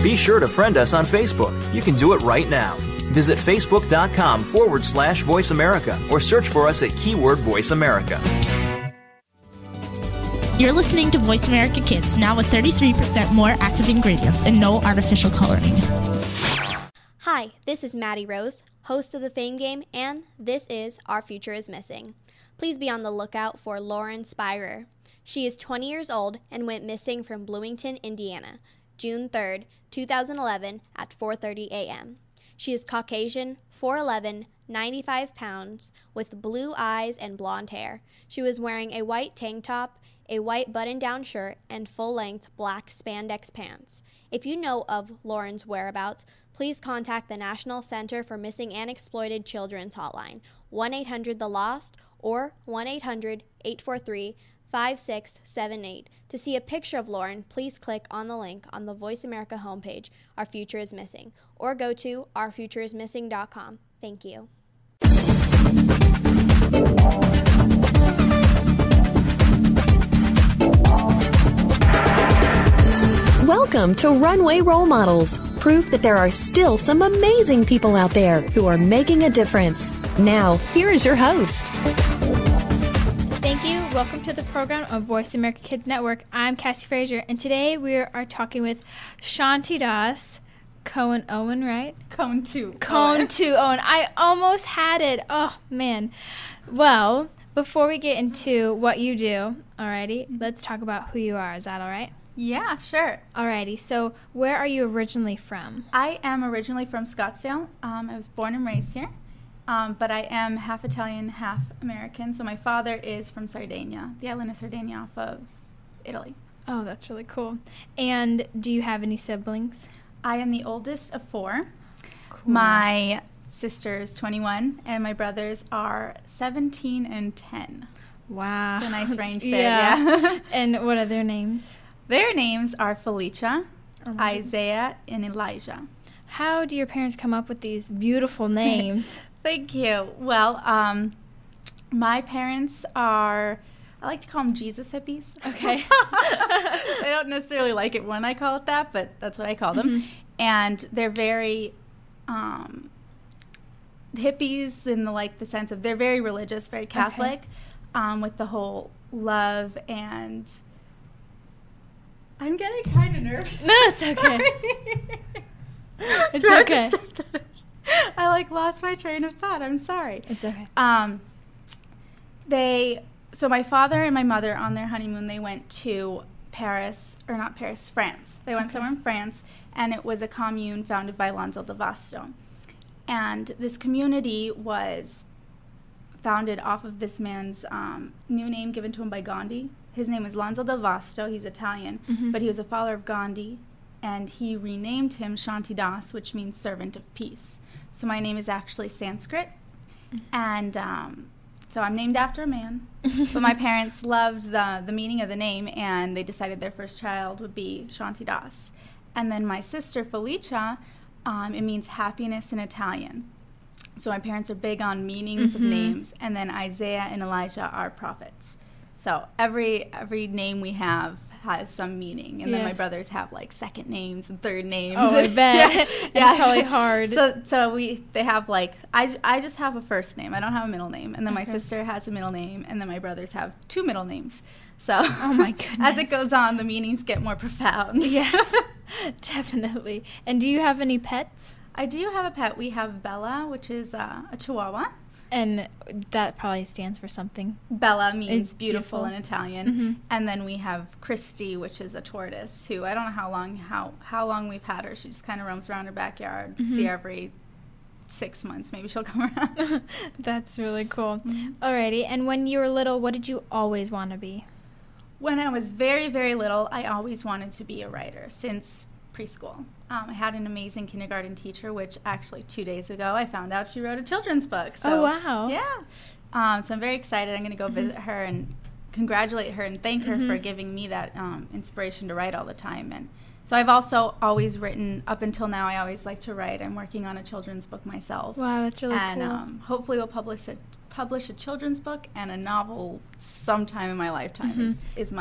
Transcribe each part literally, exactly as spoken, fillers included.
Be sure to friend us on Facebook. You can do it right now. Visit facebook.com forward slash Voice America or search for us at keyword Voice America. You're listening to Voice America Kids, now with thirty-three percent more active ingredients and no artificial coloring. Hi, this is Maddie Rose, host of the Fame Game, and this is Our Future is Missing. Please be on the lookout for Lauren Spirer. She is twenty years old and went missing from Bloomington, Indiana, June third, two thousand eleven at four thirty a.m. She is Caucasian, four eleven, ninety-five pounds, with blue eyes and blonde hair. She was wearing a white tank top, a white button-down shirt, and full-length black spandex pants. If you know of Lauren's whereabouts, please contact the National Center for Missing and Exploited Children's hotline, one eight hundred the lost, or one eight hundred, eight four three, five six seven eight. To see a picture of Lauren, please click on the link on the Voice America homepage, Our Future is Missing, or go to our future is missing dot com. Thank you. Welcome to Runway Role Models, proof that there are still some amazing people out there who are making a difference. Now, here is your host. Thank you. Welcome to the program of Voice America Kids Network. I'm Cassie Frazier, and today we are talking with Shanti Das, Cohen Owen, right? Cone two. Cone two Owen. I almost had it. Oh, man. Well, before we get into what you do, alrighty, let's talk about who you are. Is that all right? Yeah, sure. Alrighty. So, where are you originally from? I am originally from Scottsdale. Um, I was born and raised here, um, but I am half Italian, half American. So my father is from Sardinia, the island of Sardinia off of Italy. Oh, that's really cool. And do you have any siblings? I am the oldest of four. Cool. My sister is twenty-one, and my brothers are seventeen and ten. Wow. It's a nice range there, yeah. yeah. And what are their names? Their names are Felicia, Oh, Isaiah, and Elijah. How do your parents come up with these beautiful names? Thank you. Well, um, my parents are, I like to call them Jesus hippies. Okay. They don't necessarily like it when I call it that, but that's what I call them. Mm-hmm. And they're very um, hippies in the, like the sense of they're very religious, very Catholic, okay. um, with the whole love and... I'm getting kind of nervous. No, it's okay. It's okay. I like lost my train of thought. I'm sorry. It's okay. Um, they so my father and my mother on their honeymoon they went to Paris or not Paris, France. They went okay. somewhere in France, and it was a commune founded by Alonso de Vasto. And this community was founded off of this man's um, new name given to him by Gandhi. His name is Alonso del Vasto. He's Italian, mm-hmm. but he was a follower of Gandhi, and he renamed him Shanti Das, which means servant of peace. So my name is actually Sanskrit, mm-hmm. and um, so I'm named after a man. But my parents loved the the meaning of the name, and they decided their first child would be Shanti Das. And then my sister Felicia, um, it means happiness in Italian. So my parents are big on meanings mm-hmm. of names, and then Isaiah and Elijah are prophets. So every every name we have has some meaning, and yes. then my brothers have like second names and third names. Oh, I bet. yeah. It's yeah. probably hard. So so we they have like I, I just have a first name. I don't have a middle name, and then okay. my sister has a middle name, and then my brothers have two middle names. So oh my goodness. As it goes on, the meanings get more profound. Yes, definitely. And do you have any pets? I do have a pet. We have Bella, which is uh, a Chihuahua. And that probably stands for something. Bella means it's beautiful, beautiful in Italian. Mm-hmm. And then we have Christy, which is a tortoise, who I don't know how long how, how long we've had her. She just kind of roams around her backyard. Mm-hmm. See her every six months. Maybe she'll come around. That's really cool. Mm-hmm. Alrighty. And when you were little, what did you always want to be? When I was very, very little, I always wanted to be a writer since preschool. Um, I had an amazing kindergarten teacher, which actually two days ago I found out she wrote a children's book. So, oh, wow. Yeah. Um, so I'm very excited. I'm going to go mm-hmm. visit her and congratulate her and thank her mm-hmm. for giving me that um, inspiration to write all the time. And so I've also always written, up until now, I always like to write. I'm working on a children's book myself. Wow, that's really and, cool. And um, hopefully we'll publish a, publish a children's book and a novel sometime in my lifetime mm-hmm. is, is my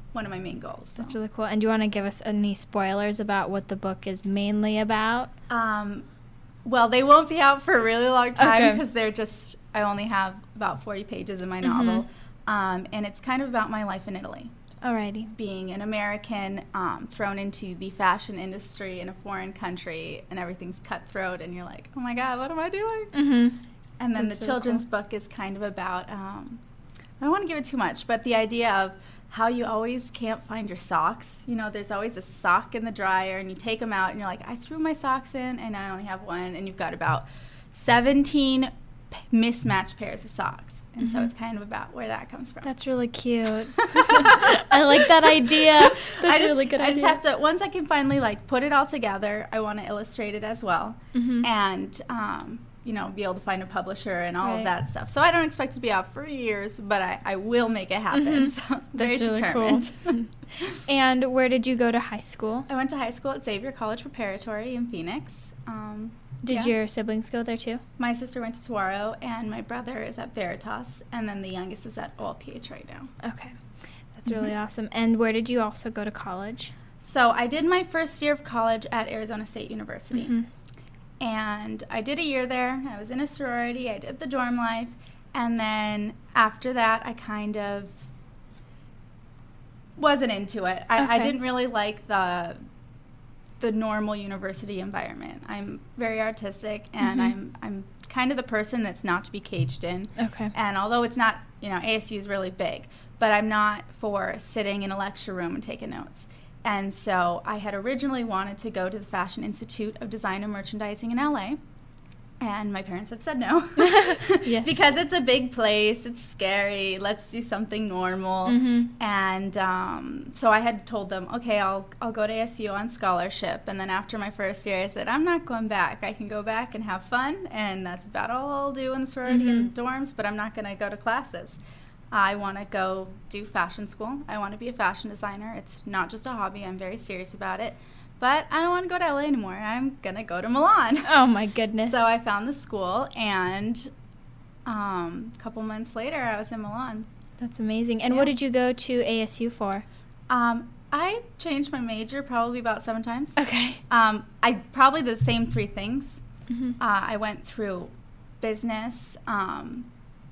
one of my main goals. So. That's really cool. And do you want to give us any spoilers about what the book is mainly about? Um, well, they won't be out for a really long time Okay. because they're just, I only have about forty pages in my novel. Mm-hmm. Um, and it's kind of about my life in Italy. Alrighty. Being an American, um, thrown into the fashion industry in a foreign country, and everything's cutthroat, and you're like, oh my God, what am I doing? Mm-hmm. And then That's the really children's cool. book is kind of about, um, I don't want to give it too much, but the idea of how you always can't find your socks. You know, there's always a sock in the dryer, and you take them out, and you're like, I threw my socks in, and I only have one, and you've got about seventeen p- mismatched pairs of socks. And mm-hmm. so it's kind of about where that comes from. That's really cute. I like that idea. That's I just, a really good I idea. just have to, once I can finally, like, put it all together, I want to illustrate it as well. Mm-hmm. And, um, you know, be able to find a publisher and all Right. of that stuff. So I don't expect it to be out for years, but I, I will make it happen. Mm-hmm. So I'm very That's really determined. cool. And where did you go to high school? I went to high school at Xavier College Preparatory in Phoenix. Um, Did yeah. your siblings go there too? My sister went to Saguaro, and my brother is at Veritas, and then the youngest is at O L P H right now. Okay. That's really Mm-hmm. awesome. And where did you also go to college? So I did my first year of college at Arizona State University. Mm-hmm. And I did a year there. I was in a sorority. I did the dorm life. And then after that, I kind of wasn't into it. I, I Okay. didn't really like the the normal university environment. I'm very artistic, and Mhm. I'm I'm kind of the person that's not to be caged in. Okay. And although it's not, you know, A S U is really big, but I'm not for sitting in a lecture room and taking notes. And so I had originally wanted to go to the Fashion Institute of Design and Merchandising in L A, and my parents had said no. Yes. Because it's a big place, it's scary, let's do something normal. Mm-hmm. And um, so I had told them, okay, I'll, I'll go to A S U on scholarship. And then after my first year, I said, I'm not going back. I can go back and have fun, and that's about all I'll do in the sorority Mm-hmm. and the dorms, but I'm not going to go to classes. I want to go do fashion school. I want to be a fashion designer. It's not just a hobby. I'm very serious about it. But I don't want to go to L A anymore. I'm going to go to Milan. Oh, my goodness. So I found the school, and um, a couple months later, I was in Milan. That's amazing. And Yeah. what did you go to A S U for? Um, I changed my major probably about seven times. Okay. Um, I probably the same three things. Mm-hmm. Uh, I went through business, um,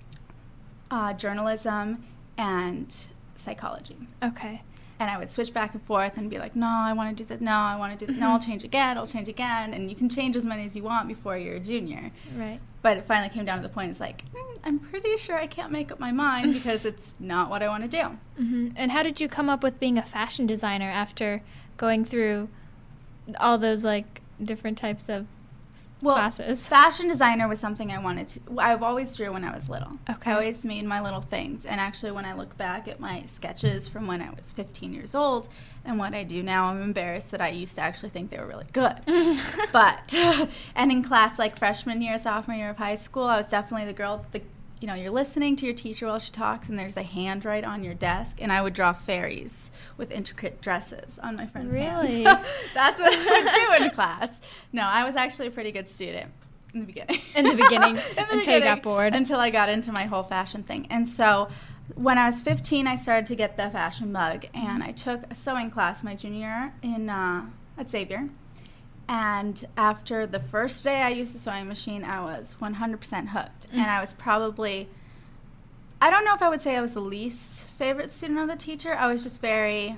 uh, journalism, and psychology. Okay. And I would switch back and forth and be like, no, I want to do this. No, I want to do this. No, I'll change again. I'll change again. And you can change as many as you want before you're a junior. Right. But it finally came down to the point, it's like, mm, I'm pretty sure I can't make up my mind because it's not what I want to do. Mm-hmm. And how did you come up with being a fashion designer after going through all those, like, different types of Well, classes? fashion designer was something I wanted to, I've always drew when I was little. Okay. I always made my little things. And actually, when I look back at my sketches from when I was fifteen years old and what I do now, I'm embarrassed that I used to actually think they were really good. But, and in class, like freshman year, sophomore year of high school, I was definitely the girl, the, you know, you're listening to your teacher while she talks, and there's a hand right on your desk, and I would draw fairies with intricate dresses on my friend's Really? hands. So that's what I would do in class. No, I was actually a pretty good student in the beginning. In the beginning, In the until you beginning, got bored. Until I got into my whole fashion thing. And so when I was fifteen, I started to get the fashion bug, and I took a sewing class my junior year in uh, at Xavier. And after the first day I used a sewing machine, I was one hundred percent hooked. Mm. And I was probably, I don't know if I would say I was the least favorite student of the teacher. I was just very,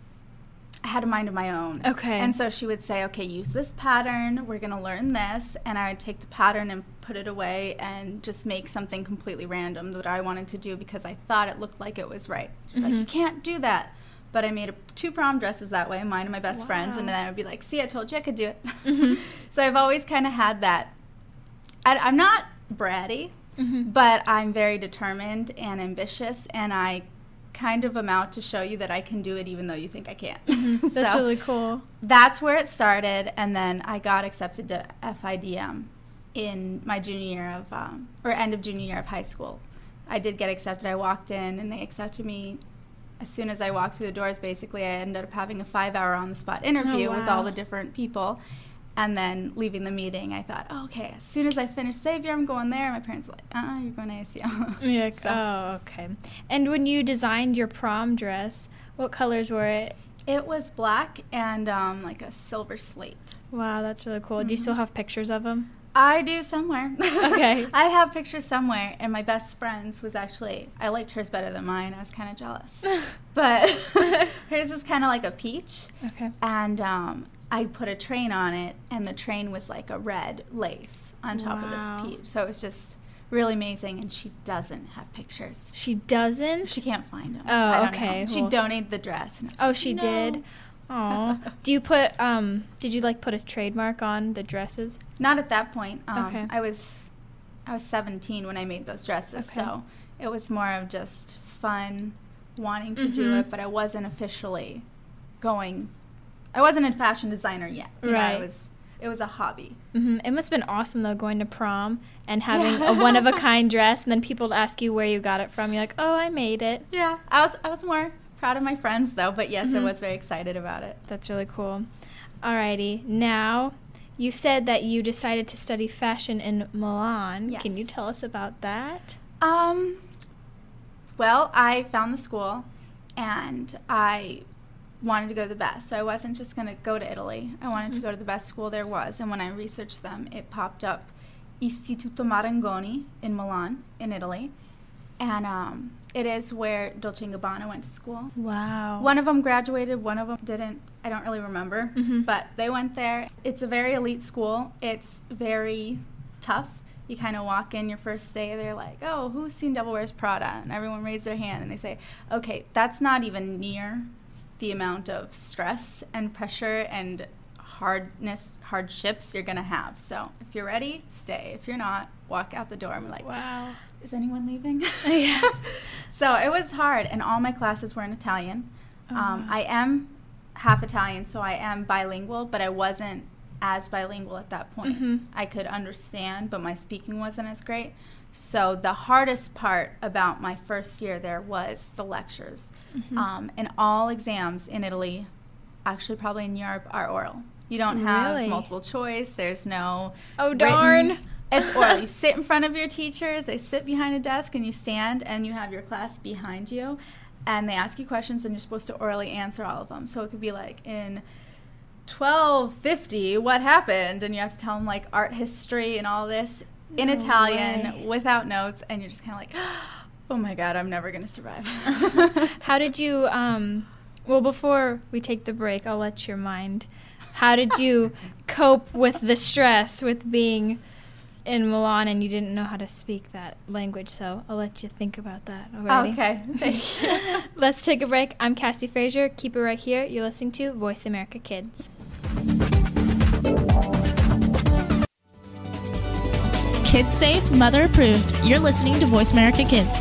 I had a mind of my own. Okay. And so she would say, okay, use this pattern. We're going to learn this. And I would take the pattern and put it away and just make something completely random that I wanted to do because I thought it looked like it was right. She was Mhm. like, you can't do that. But I made a, two prom dresses that way, mine and my best Wow. friends, and then I would be like, see, I told you I could do it. Mhm. So I've always kind of had that. I, I'm not bratty, Mhm. but I'm very determined and ambitious, and I kind of amount to show you that I can do it even though you think I can't. That's So really cool. that's where it started, and then I got accepted to F I D M in my junior year of, um, or end of junior year of high school. I did get accepted. I walked in, and they accepted me. As soon as I walked through the doors, basically, I ended up having a five-hour on-the-spot interview Oh, with wow. all the different people. And then leaving the meeting, I thought, oh, okay, as soon as I finish Xavier, I'm going there. My parents were like, uh-uh, you're going to A S U. Yeah. So- Oh, okay. And when you designed your prom dress, What colors were it? It was black and um, like a silver slate. Wow, that's really cool. Mm-hmm. Do you still have pictures of them? I do somewhere. Okay. I have pictures somewhere, and my best friend's was actually, I liked hers better than mine. I was kind of jealous. But hers is kind of like a peach. Okay. And um, I put a train on it, and the train was like a red lace on top wow. of this peach. So it was just really amazing, and she doesn't have pictures. She doesn't? She can't find them. Oh, okay. Know. She well, donated the dress. And oh, like, she no. did? Oh. Do you put, um, did you, like, put a trademark on the dresses? Not at that point. Um, okay. I was, I was seventeen when I made those dresses, okay. so it was more of just fun, wanting to mm-hmm. do it, but I wasn't officially going, I wasn't a fashion designer yet. You right. know, it was, it was a hobby. Mm-hmm. It must have been awesome, though, going to prom and having yeah. a one-of-a-kind dress, and then people ask you where you got it from. You're like, oh, I made it. Yeah. I was, I was more proud of my friends, though, but yes, mm-hmm. I was very excited about it. That's really cool. Alrighty. Now, you said that you decided to study fashion in Milan. Yes. Can you tell us about that? Um, well, I found the school, and I wanted to go to the best. So I wasn't just going to go to Italy. I wanted mm-hmm. to go to the best school there was. And when I researched them, it popped up Istituto Marangoni in Milan, in Italy. And um, it is where Dolce and Gabbana went to school. Wow. One of them graduated, one of them didn't. I don't really remember. Mm-hmm. But they went there. It's a very elite school. It's very tough. You kind of walk in your first day, they're like, oh, who's seen Devil Wears Prada? And everyone raises their hand, and they say, okay, that's not even near the amount of stress and pressure and hardness, hardships you're going to have. So if you're ready, stay. If you're not, walk out the door and be like, wow. Is anyone leaving? Yes. So it was hard, and all my classes were in Italian. Oh. Um, I am half Italian, so I am bilingual, but I wasn't as bilingual at that point. Mm-hmm. I could understand, but my speaking wasn't as great. So the hardest part about my first year there was the lectures. Mm-hmm. Um, and all exams in Italy, actually probably in Europe, are oral. You don't have really? multiple choice. There's no Oh, darn. Written. It's oral. You sit in front of your teachers. They sit behind a desk, and you stand, and you have your class behind you. And they ask you questions, and you're supposed to orally answer all of them. So it could be like, in twelve fifty, what happened? And you have to tell them, like, art history and all this in no Italian way. Without notes. And you're just kind of like, oh, my God, I'm never going to survive. How did you, um, well, before we take the break, I'll let your mind, how did you cope with the stress with being in Milan and you didn't know how to speak that language? So I'll let you think about that already. Okay, thank you. Let's take a break. I'm Cassie Frazier. Keep it right here. You're listening to Voice America Kids. Kids safe, mother approved. You're listening to Voice America Kids.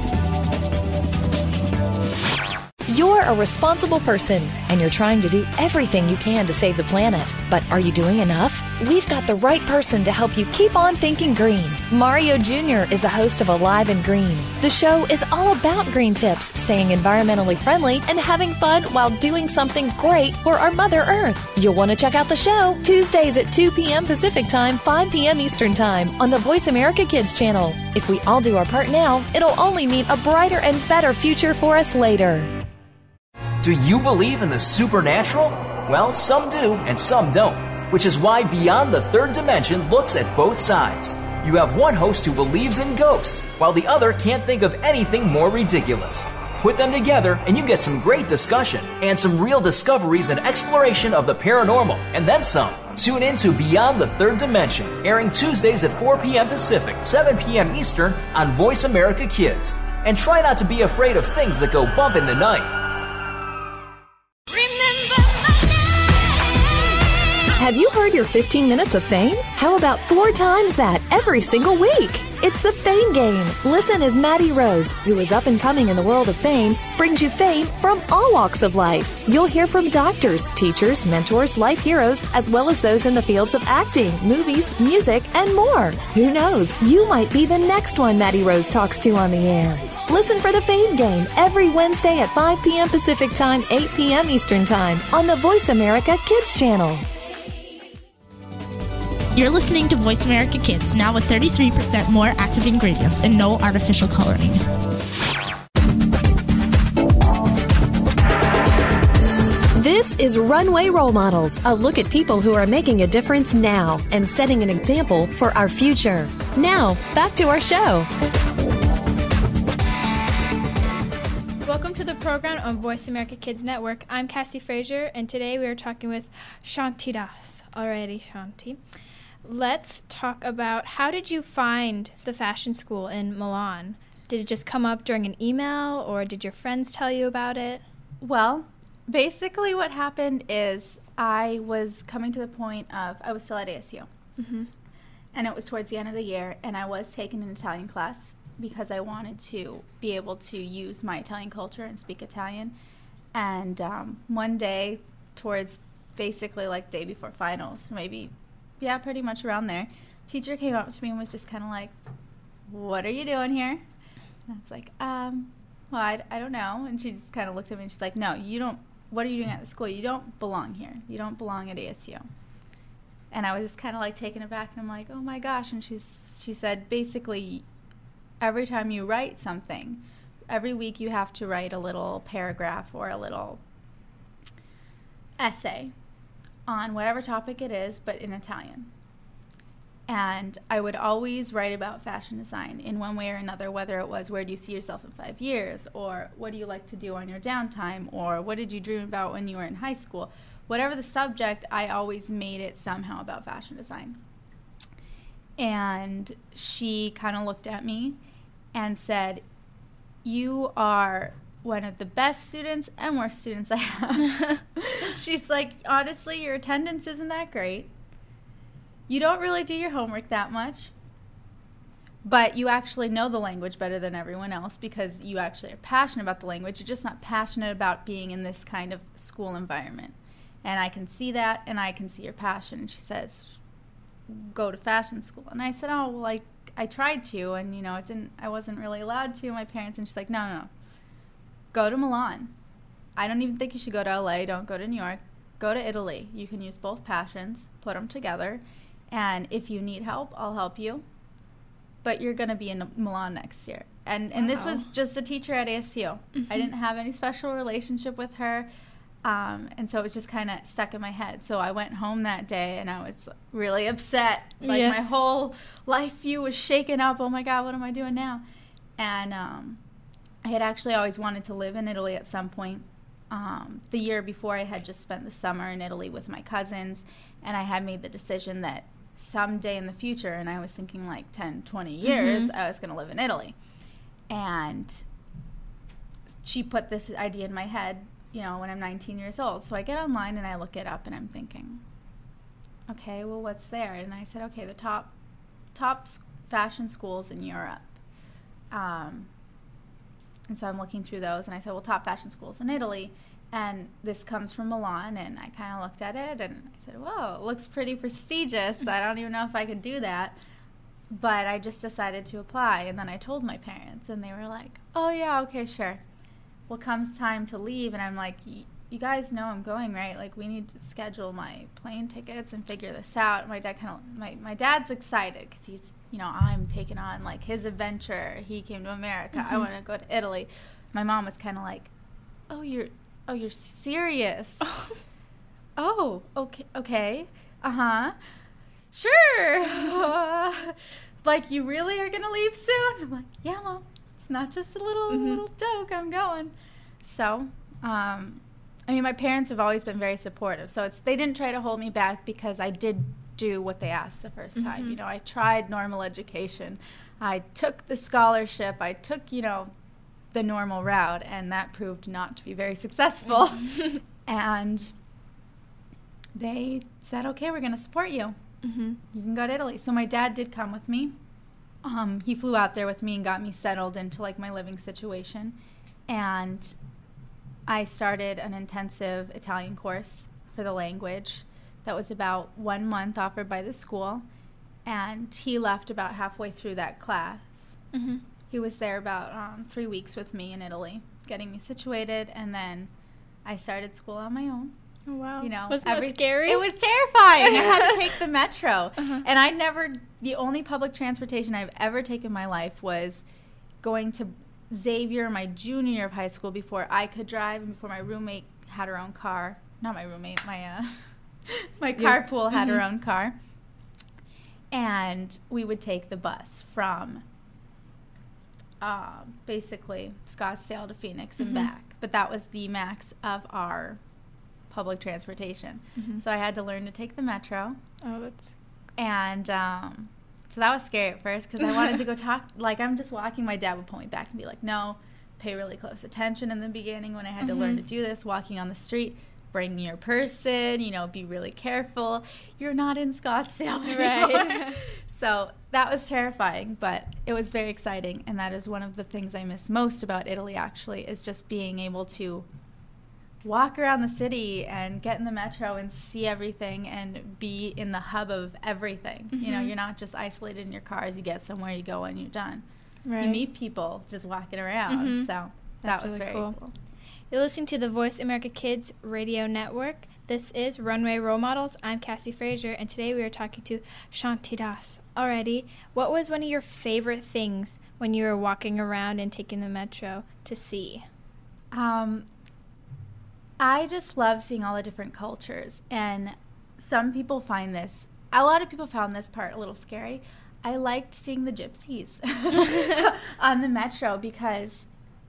You're a responsible person, and you're trying to do everything you can to save the planet. But are you doing enough? We've got the right person to help you keep on thinking green. Mario Junior is the host of Alive and Green. The show is all about green tips, staying environmentally friendly, and having fun while doing something great for our Mother Earth. You'll want to check out the show Tuesdays at two p.m. Pacific Time, five p.m. Eastern Time on the Voice America Kids channel. If we all do our part now, it'll only mean a brighter and better future for us later. Do you believe in the supernatural? Well, some do and some don't, which is why Beyond the Third Dimension looks at both sides. You have one host who believes in ghosts, while the other can't think of anything more ridiculous. Put them together and you get some great discussion and some real discoveries and exploration of the paranormal, and then some. Tune in to Beyond the Third Dimension, airing Tuesdays at four p.m. Pacific, seven p.m. Eastern on Voice America Kids. And try not to be afraid of things that go bump in the night. Have you heard your fifteen minutes of fame? How about four times that every single week? It's the Fame Game. Listen as Maddie Rose, who is up and coming in the world of fame, brings you fame from all walks of life. You'll hear from doctors, teachers, mentors, life heroes, as well as those in the fields of acting, movies, music, and more. Who knows? You might be the next one Maddie Rose talks to on the air. Listen for the Fame Game every Wednesday at five p.m. Pacific Time, eight p.m. Eastern Time on the Voice America Kids channel. You're listening to Voice America Kids, now with thirty-three percent more active ingredients and no artificial coloring. is Runway Role Models, a look at people who are making a difference now and setting an example for our future. Now, back to our show. Welcome to the program on Voice America Kids Network. I'm Cassie Frazier, and today we are talking with Shanti Das. Alrighty, Shanti. Let's talk about, how did you find the fashion school in Milan? Did it just come up during an email, or did your friends tell you about it? Well, basically what happened is I was coming to the point of, I was still at A S U. Mm-hmm. And it was towards the end of the year, and I was taking an Italian class because I wanted to be able to use my Italian culture and speak Italian. And um, one day, towards basically like the day before finals, maybe, yeah, pretty much around there, teacher came up to me and was just kind of like, "What are you doing here?" And I was like, um, well, I, I don't know. And she just kind of looked at me and she's like, "No, you don't, what are you doing at the school? You don't belong here. You don't belong at A S U." And I was just kind of like taken aback, and I'm like, "Oh my gosh." And she's, she said, basically, every time you write something, every week you have to write a little paragraph or a little essay on whatever topic it is, but in Italian. And I would always write about fashion design in one way or another, whether it was, where do you see yourself in five years, or what do you like to do on your downtime, or what did you dream about when you were in high school. Whatever the subject, I always made it somehow about fashion design. And she kind of looked at me and said, "You are one of the best students and worst students I have." She's like, "Honestly, your attendance isn't that great. You don't really do your homework that much, but you actually know the language better than everyone else because you actually are passionate about the language. You're just not passionate about being in this kind of school environment. And I can see that, and I can see your passion." And she says, "Go to fashion school." And I said, "Oh, well, I, I tried to, and, you know, it didn't, I wasn't really allowed to, my parents." And she's like, no, no, no. "Go to Milan. I don't even think you should go to L A. Don't go to New York. Go to Italy. You can use both passions, put them together. And if you need help, I'll help you. But you're going to be in Milan next year." And and wow. This was just a teacher at A S U. Mm-hmm. I didn't have any special relationship with her. Um, and so it was just kind of stuck in my head. So I went home that day, and I was really upset. Like, yes. My whole life view was shaken up. Oh, my God, what am I doing now? And um, I had actually always wanted to live in Italy at some point. Um, the year before, I had just spent the summer in Italy with my cousins, and I had made the decision that someday in the future, and I was thinking like ten, twenty years, mm-hmm. I was going to live in Italy. And she put this idea in my head, you know, when I'm nineteen years old. So I get online and I look it up, and I'm thinking, okay, well, what's there? And I said, okay, the top top fashion schools in Europe. Um, and so I'm looking through those, and I said, well, top fashion schools in Italy. And this comes from Milan, and I kind of looked at it, and I said, well, it looks pretty prestigious. I don't even know if I could do that. But I just decided to apply, and then I told my parents, and they were like, oh, yeah, okay, sure. Well, comes time to leave, and I'm like, you guys know I'm going, right? Like, we need to schedule my plane tickets and figure this out. My dad kind of, my, my dad's excited because he's, you know, I'm taking on, like, his adventure. He came to America. Mm-hmm. I want to go to Italy. My mom was kind of like, oh, you're, oh, you're serious. Oh, okay, okay. Uh-huh. Sure. uh, like, you really are going to leave soon? I'm like, yeah, Mom. It's not just a little mm-hmm. little joke. I'm going. So, um, I mean, my parents have always been very supportive. So it's they didn't try to hold me back because I did do what they asked the first time. Mm-hmm. You know, I tried normal education. I took the scholarship. I took, you know, the normal route, and that proved not to be very successful. Mm-hmm. And they said, okay, we're going to support you. Mm-hmm. You can go to Italy. So my dad did come with me. Um, he flew out there with me and got me settled into, like, my living situation. And I started an intensive Italian course for the language that was about one month offered by the school. And he left about halfway through that class. Mm-hmm. He was there about um, three weeks with me in Italy, getting me situated. And then I started school on my own. Oh, wow. You know, wasn't every, that scary? It was terrifying. I had to take the metro. Uh-huh. And I never, the only public transportation I've ever taken in my life was going to Xavier my junior year of high school before I could drive and before my roommate had her own car. not my roommate, my uh, my carpool had mm-hmm. her own car. And we would take the bus from uh, basically Scottsdale to Phoenix and mm-hmm. back. But that was the max of our public transportation. Mm-hmm. So I had to learn to take the metro. Oh, that's... And um, so that was scary at first because I wanted to go talk. Like, I'm just walking. My dad would pull me back and be like, no, pay really close attention in the beginning when I had mm-hmm. to learn to do this, walking on the street. Bring your person, you know, be really careful. You're not in Scottsdale anymore. Right. So that was terrifying, but it was very exciting. And that is one of the things I miss most about Italy, actually, is just being able to walk around the city and get in the metro and see everything and be in the hub of everything. Mm-hmm. You know, you're not just isolated in your cars. You get somewhere, you go, and you're done. Right. You meet people just walking around. Mm-hmm. So That's that was really very cool. cool. You're listening to the Voice America Kids Radio Network. This is Runway Role Models. I'm Cassie Frazier, and today we are talking to Shanti Das. Alrighty, what was one of your favorite things when you were walking around and taking the metro to see? Um, I just love seeing all the different cultures, and some people find this, a lot of people found this part a little scary. I liked seeing the gypsies on the metro because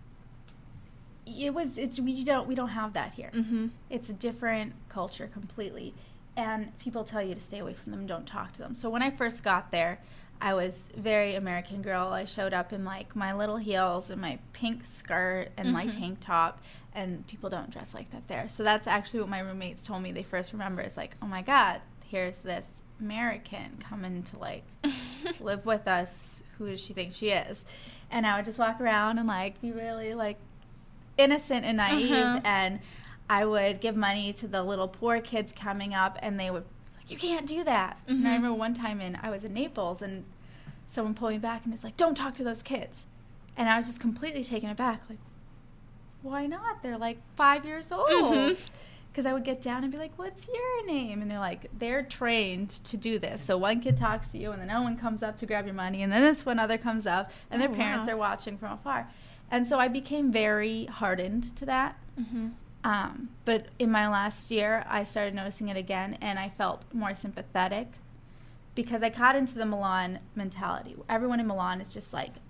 it was it's we don't we don't have that here. Mm-hmm. It's a different culture completely, and people tell you to stay away from them, don't talk to them. So when I first got there, I was very American girl. I showed up in like my little heels and my pink skirt and mm-hmm. my tank top, and people don't dress like that there. So that's actually what my roommates told me they first remember is like, oh my God, here's this American coming to like live with us. Who does she think she is? And I would just walk around and like be really like innocent and naive, uh-huh. and I would give money to the little poor kids coming up, and they would like, you can't do that. Mm-hmm. And I remember one time in I was in Naples, and someone pulled me back and it's like, don't talk to those kids. And I was just completely taken aback, like, why not? They're like five years old. Mm-hmm. Because I would get down and be like, what's your name? And they're like, they're trained to do this. So one kid talks to you, and then no one comes up to grab your money, and then this one other comes up, and oh, their parents wow. are watching from afar. And so I became very hardened to that. Mm-hmm. Um, but in my last year, I started noticing it again, and I felt more sympathetic because I caught into the Milan mentality. Everyone in Milan is just like,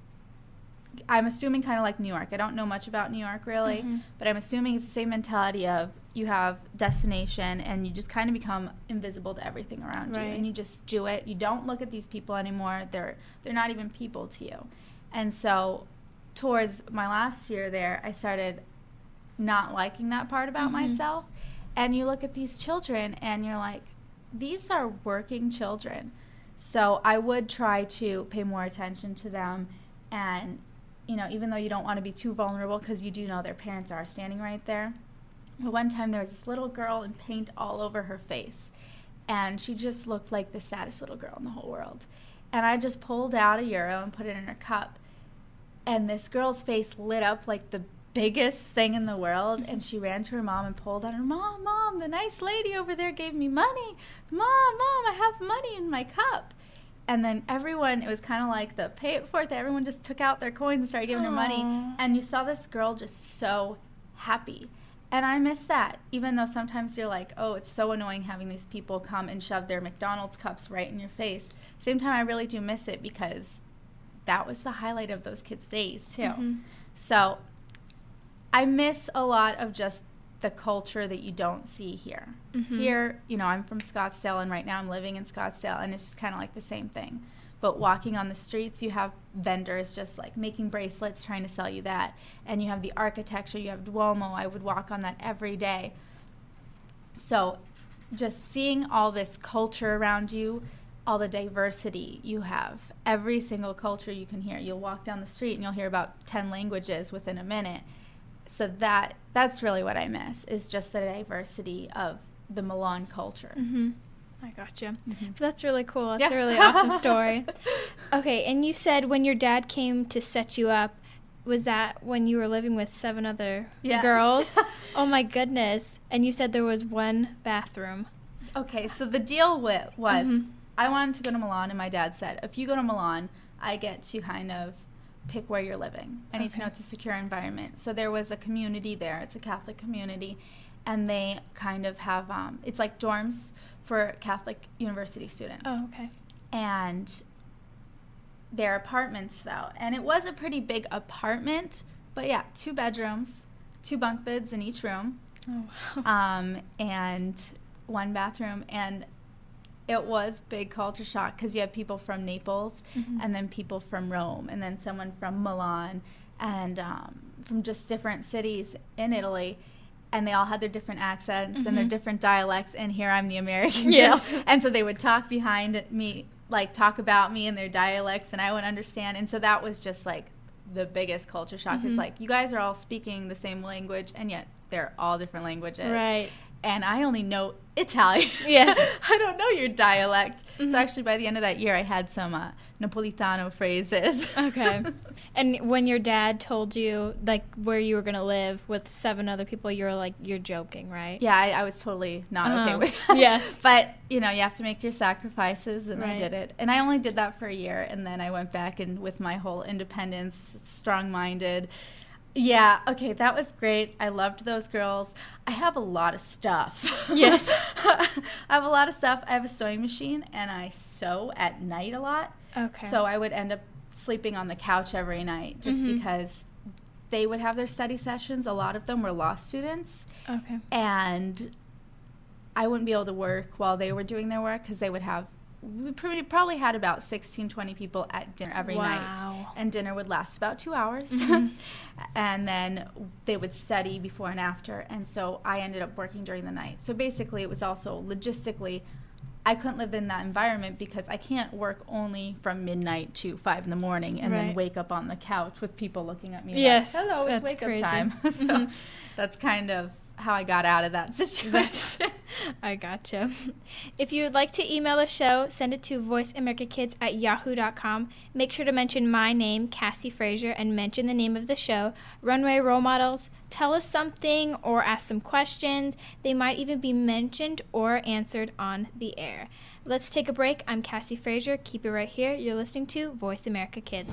I'm assuming kind of like New York. I don't know much about New York really, mm-hmm. but I'm assuming it's the same mentality of you have destination and you just kind of become invisible to everything around right. you, and you just do it. You don't look at these people anymore. They're they're not even people to you. And so towards my last year there, I started not liking that part about mm-hmm. myself. And you look at these children and you're like, these are working children. So I would try to pay more attention to them, and you know, even though you don't want to be too vulnerable because you do know their parents are standing right there. But one time there was this little girl in paint all over her face, and she just looked like the saddest little girl in the whole world. And I just pulled out a euro and put it in her cup, and this girl's face lit up like the biggest thing in the world, and she ran to her mom and pulled on her, Mom, Mom, the nice lady over there gave me money. Mom, Mom, I have money in my cup. And then everyone, it was kind of like the pay it forth, everyone just took out their coins and started giving Aww. her money. And you saw this girl just so happy. And I miss that, even though sometimes you're like, oh, it's so annoying having these people come and shove their McDonald's cups right in your face. Same time, I really do miss it because that was the highlight of those kids' days, too. Mm-hmm. So I miss a lot of just the culture that you don't see here. Mm-hmm. Here, you know, I'm from Scottsdale, and right now I'm living in Scottsdale, and it's just kind of like the same thing. But walking on the streets, you have vendors just like making bracelets, trying to sell you that. And you have the architecture, you have Duomo. I would walk on that every day. So just seeing all this culture around you, all the diversity you have, every single culture you can hear. You'll walk down the street and you'll hear about ten languages within a minute. So that that's really what I miss, is just the diversity of the Milan culture. Mm-hmm. I gotcha. Mm-hmm. That's really cool. That's yeah. a really awesome story. Okay, and you said when your dad came to set you up, was that when you were living with seven other yes. girls? Oh my goodness. And you said there was one bathroom. Okay, so the deal wi- was mm-hmm. I wanted to go to Milan, and my dad said, if you go to Milan, I get to kind of pick where you're living. I need okay. to know it's a secure environment. So there was a community there. It's a Catholic community. and they kind of have, um, it's like dorms for Catholic university students. Oh, okay. And they're apartments, though. And it was a pretty big apartment, but yeah, two bedrooms, two bunk beds in each room, Oh, wow. um, and one bathroom. And it was big culture shock because you have people from Naples, Mhm. and then people from Rome, and then someone from Milan, and um, from just different cities in Italy. And they all had their different accents and their Mhm. different dialects, and here I'm the American Yes. girl. And so they would talk behind me, like talk about me in their dialects, and I wouldn't understand. And so that was just like the biggest culture shock. Mhm. Is like, you guys are all speaking the same language, and yet they're all different languages. Right. And I only know Italian. Yes. I don't know your dialect. Mhm. So actually, by the end of that year, I had some uh, Napolitano phrases. Okay. And when your dad told you, like, where you were going to live with seven other people, you were like, you're joking, right? Yeah, I, I was totally not okay Uh-huh. with that. Yes. But, you know, you have to make your sacrifices, and I Right. did it. And I only did that for a year, and then I went back and with my whole independence, strong-minded. Yeah, okay, that was great. I loved those girls. I have a lot of stuff. Yes. I have a lot of stuff. I have a sewing machine, and I sew at night a lot. Okay. So I would end up sleeping on the couch every night just Mhm. because they would have their study sessions. A lot of them were law students, Okay. and I wouldn't be able to work while they were doing their work because they would have, we pretty, probably had about sixteen, twenty people at dinner every night. Wow. And dinner would last about two hours. Mhm. And then they would study before and after. And so I ended up working during the night. So basically it was also logistically, I couldn't live in that environment because I can't work only from midnight to five in the morning and then Right. wake up on the couch with people looking at me Yes, like, hello, it's that's wake crazy. up time. So Mhm. that's kind of how I got out of that situation. I gotcha. If you would like to email the show, send it to voiceamericakids at yahoo dot com. Make sure to mention my name, Cassie Frazier, and mention the name of the show, Runway Role Models. Tell us something or ask some questions. They might even be mentioned or answered on the air. Let's take a break. I'm Cassie Frazier. Keep it right here. You're listening to Voice America Kids.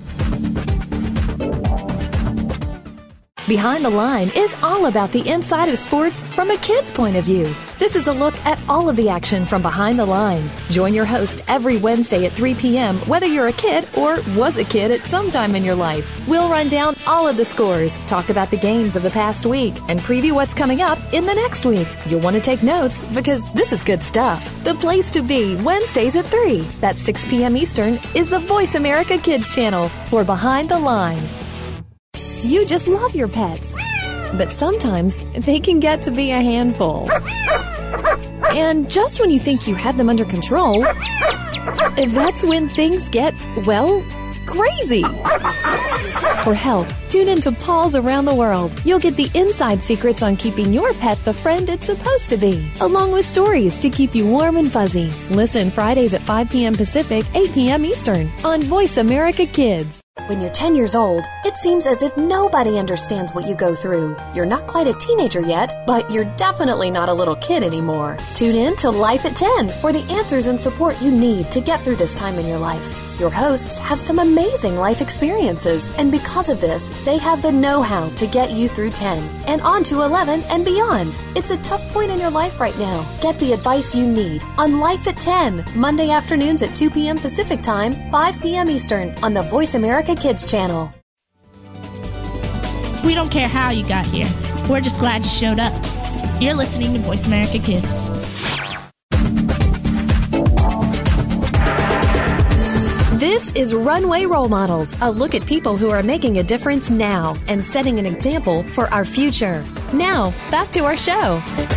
Behind the Line is all about the inside of sports from a kid's point of view. This is a look at all of the action from behind the line. Join your host every Wednesday at three p.m., whether you're a kid or was a kid at some time in your life. We'll run down all of the scores, talk about the games of the past week, and preview what's coming up in the next week. You'll want to take notes because this is good stuff. The place to be Wednesdays at three. That's six p.m. Eastern is the Voice America Kids channel for Behind the Line. You just love your pets, but sometimes they can get to be a handful. And just when you think you have them under control, that's when things get, well, crazy. For help, tune into Paws Around the World. You'll get the inside secrets on keeping your pet the friend it's supposed to be, along with stories to keep you warm and fuzzy. Listen Fridays at five p.m. Pacific, eight p.m. Eastern on Voice America Kids. When you're ten years old, it seems as if nobody understands what you go through. You're not quite a teenager yet, but you're definitely not a little kid anymore. Tune in to Life at ten for the answers and support you need to get through this time in your life. Your hosts have some amazing life experiences, and because of this, they have the know-how to get you through ten and on to eleven and beyond. It's a tough point in your life right now. Get the advice you need on Life at ten, Monday afternoons at two p.m. Pacific Time, five p.m. Eastern on the Voice America Kids channel. We don't care how you got here. We're just glad you showed up. You're listening to Voice America Kids. This is Runway Role Models, a look at people who are making a difference now and setting an example for our future. Now, back to our show.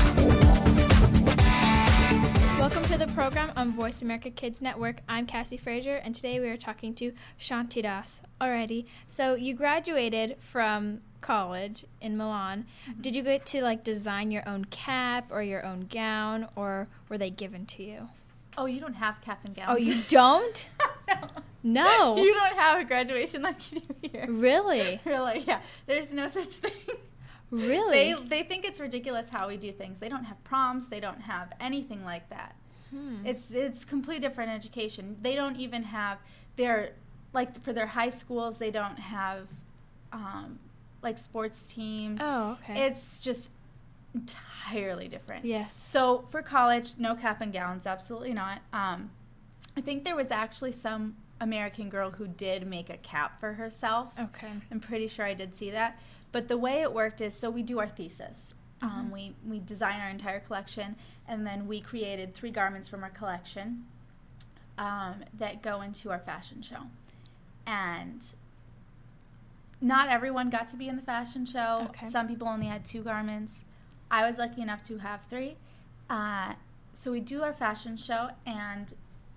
Welcome to the program on Voice America Kids Network. I'm Cassie Frazier, and today we are talking to Shanti Das. Alrighty, so you graduated from college in Milan. Mm-hmm. Did you get to like design your own cap or your own gown, or were they given to you? Oh, you don't have cap and gowns. Oh, you don't? No. No. You don't have a graduation like you do here. Really? Really, yeah. There's no such thing. Really? They they think it's ridiculous how we do things. They don't have proms. They don't have anything like that. Hmm. It's it's completely different education. They don't even have their, like for their high schools, they don't have um, like sports teams. Oh, okay. It's just entirely different. Yes. So for college, no cap and gowns, absolutely not. Um, I think there was actually some American Girl who did make a cap for herself. Okay. I'm pretty sure I did see that. But the way it worked is, so we do our thesis. Mm-hmm. Um, we, we design our entire collection, and then we created three garments from our collection um, that go into our fashion show. And not everyone got to be in the fashion show. Okay. Some people only had two garments. I was lucky enough to have three. Uh, so we do our fashion show, and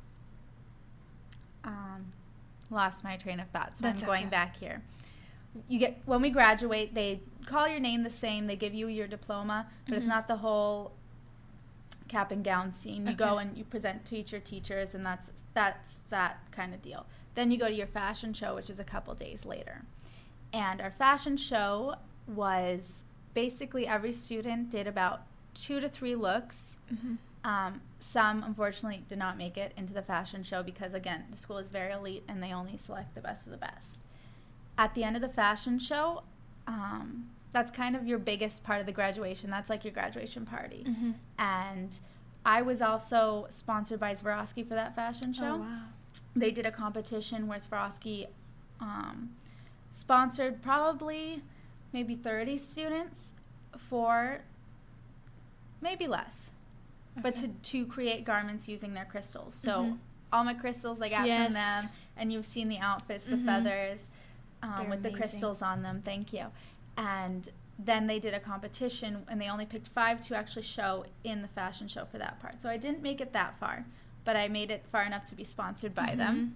um, lost my train of thought, so That's I'm going okay. back here. You get when we graduate, they call your name the same. They give you your diploma, but Mm-hmm. it's not the whole cap and gown scene. You Okay. go and you present to your teachers, and that's that's that kind of deal. Then you go to your fashion show, which is a couple days later. And our fashion show was basically every student did about two to three looks. Mm-hmm. Um, some, unfortunately, did not make it into the fashion show because, again, the school is very elite and they only select the best of the best. At the end of the fashion show, um, that's kind of your biggest part of the graduation. That's like your graduation party. Mm-hmm. And I was also sponsored by Swarovski for that fashion show. Oh, wow. They did a competition where Swarovski um, sponsored probably maybe thirty students for maybe less, but Okay. to, to create garments using their crystals. So Mhm. all my crystals I got Yes. from them, and you've seen the outfits, the Mhm. feathers um, They're with the amazing. crystals on them. Thank you. And then they did a competition, and they only picked five to actually show in the fashion show for that part. So I didn't make it that far, but I made it far enough to be sponsored by them.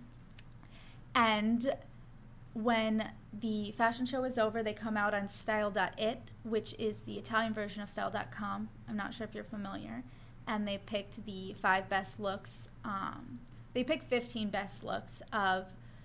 And when the fashion show was over, they come out on style dot it, which is the Italian version of style dot com. I'm not sure if you're familiar. And they picked the five best looks. Um, they picked fifteen best looks of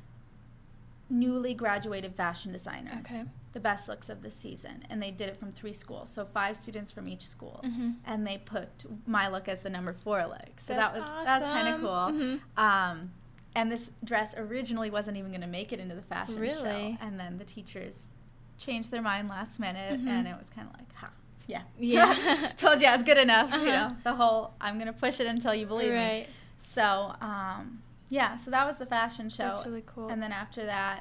newly graduated fashion designers. Okay. The best looks of the season. And they did it from three schools. So five students from each school. Mm-hmm. And they put my look as the number four look. So That's that was that's kind of awesome. cool. Mhm. Um, and this dress originally wasn't even going to make it into the fashion show. Really? And then the teachers changed their mind last minute, Mhm. and it was kind of like, ha, yeah. Yeah. Told you I was good enough. You Uh-huh. know, the whole, I'm going to push it until you believe me. Right. So, um, yeah, so that was the fashion show. That's really cool. And then after that,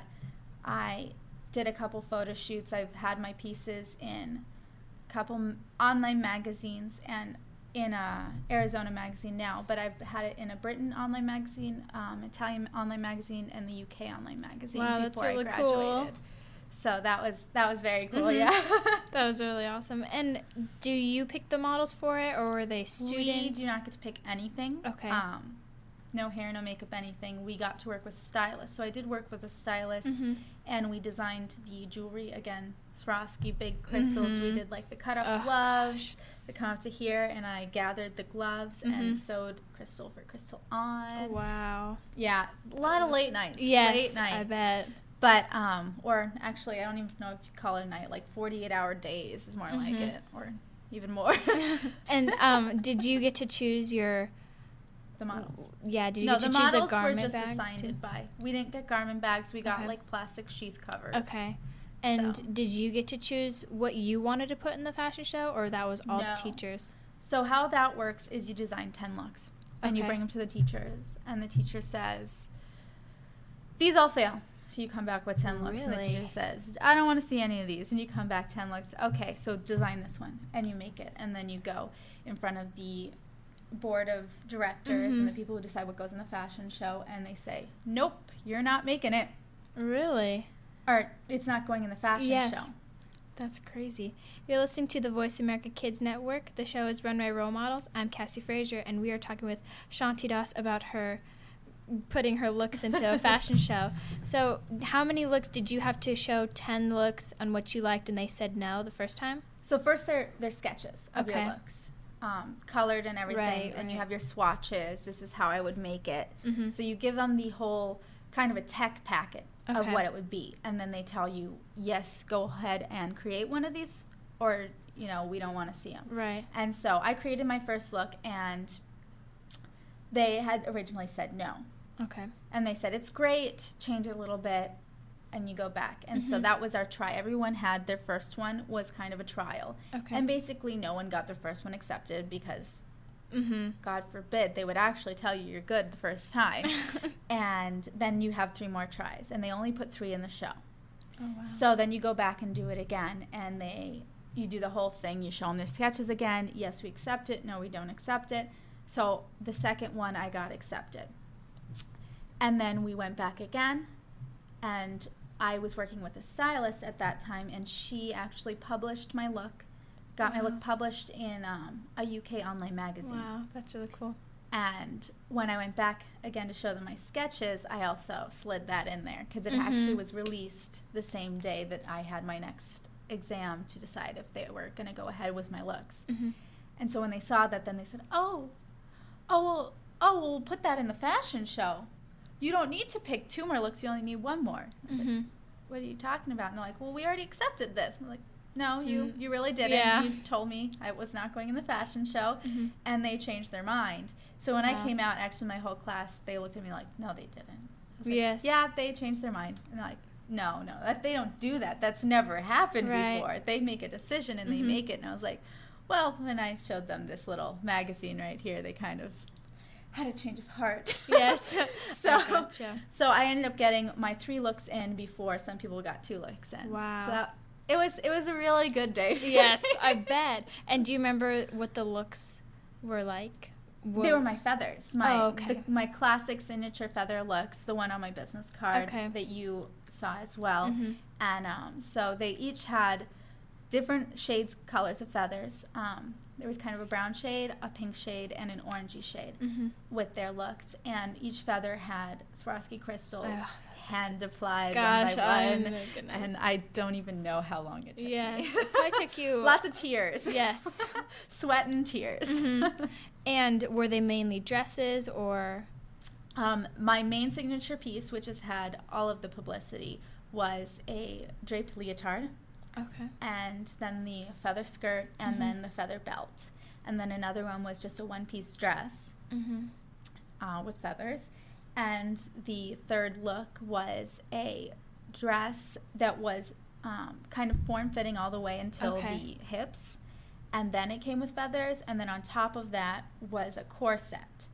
I did a couple photo shoots. I've had my pieces in a couple m- online magazines and in a Arizona magazine now, but I've had it in a Britain online magazine, um, Italian online magazine, and the U K online magazine Wow, that's before really I cool. graduated. So that was that was very cool. Mhm. Yeah. That was really awesome. And do you pick the models for it, or were they We students? do not get to pick anything. Okay. Um, no hair, no makeup, anything. We got to work with stylists. So I did work with a stylist, Mhm. and we designed the jewelry. Again, Swarovski, big crystals. We Mhm. did like the cut-off Oh, gloves that come up to here, and I gathered the gloves Mhm. and sewed crystal for crystal on. Wow. Yeah, a lot of late nights. Yes, late nights. I bet. But, um, or actually, I don't even know if you call it a night, like forty-eight hour days is more like Mhm. it, or even more. And um, did you get to choose your? the models. Yeah. Did you no, get the to choose the models were garment just bags assigned too? by. We didn't get garment bags. We got Okay. like plastic sheath covers. Okay. And So. did you get to choose what you wanted to put in the fashion show, or that was all No. the teachers? So how that works is you design ten looks, and you Okay. bring them to the teachers, and the teacher says, "These all fail." So you come back with ten looks, and the Really? teacher says, "I don't want to see any of these." And you come back ten looks. Okay, so design this one, and you make it, and then you go in front of the board of directors Mhm. and the people who decide what goes in the fashion show, and they say, "Nope, you're not making it," Really? or "It's not going in the fashion Yes. show." That's crazy. You're listening to the Voice America Kids Network. The show is run by Role Models. I'm Cassie Frazier, and we are talking with Shanti Das about her putting her looks into a fashion show. So how many looks did you have to show? ten looks on what you liked, and they said no the first time? So first they're, they're sketches of Okay. your looks, um, colored and everything, Right, and you right. have your swatches. This is how I would make it. Mhm. So you give them the whole kind of a tech packet of Okay. what it would be, and then they tell you, yes, go ahead and create one of these, or, you know, we don't want to see them. Right. And so I created my first look, and they had originally said no. Okay. And they said, it's great, change it a little bit. and you go back. And Mm-hmm. so that was our try. Everyone had their first one was kind of a trial. Okay. And basically no one got their first one accepted because, Mm-hmm. God forbid, they would actually tell you you're good the first time. And then you have three more tries. And they only put three in the show. Oh, wow. So then you go back and do it again, and they, you do the whole thing. You show them their sketches again. Yes, we accept it. No, we don't accept it. So the second one, I got accepted. And then we went back again, and I was working with a stylist at that time, and she actually published my look, got my Wow. look published in um, a U K online magazine. Wow, that's really cool. And when I went back again to show them my sketches, I also slid that in there because it Mhm. actually was released the same day that I had my next exam to decide if they were going to go ahead with my looks. Mm-hmm. And so when they saw that, then they said, oh, oh, well, oh, well, we'll put that in the fashion show. You don't need to pick two more looks. You only need one more. I was like, Mm-hmm. what are you talking about? And they're like, well, we already accepted this. I'm like, no, you, Mm. you really didn't. Yeah. You told me I was not going in the fashion show. Mm-hmm. And they changed their mind. So when Wow. I came out, actually my whole class, they looked at me like, no, they didn't. I was like, Yes. yeah, they changed their mind. And they're like, no, no, that, they don't do that. That's never happened Right. before. They make a decision and they Mhm. make it. And I was like, well, when I showed them this little magazine right here, they kind of had a change of heart. Yes. so, I gotcha. so I ended up getting my three looks in before some people got two looks in. Wow. So that, it was it was a really good day. for Yes, me. I bet. And do you remember what the looks were like? They were my feathers. My Oh, okay. the, my classic signature feather looks, the one on my business card Okay. that you saw as well. Mhm. And um, so they each had different shades, colors of feathers. Um, there was kind of a brown shade, a pink shade, and an orangey shade Mhm. with their looks. And each feather had Swarovski crystals, Oh, hand applied Gosh, one by oh one. my goodness. And I don't even know how long it took Yes. me. Probably took you- Lots of tears. Yes. Sweat and tears. Mhm. And were they mainly dresses or? Um, my main signature piece, which has had all of the publicity, was a draped leotard, Okay. and then the feather skirt, and Mhm. then the feather belt. And then another one was just a one-piece dress Mm-hmm. uh, with feathers. And the third look was a dress that was um, kind of form-fitting all the way until Okay. the hips. And then it came with feathers, and then on top of that was a corset.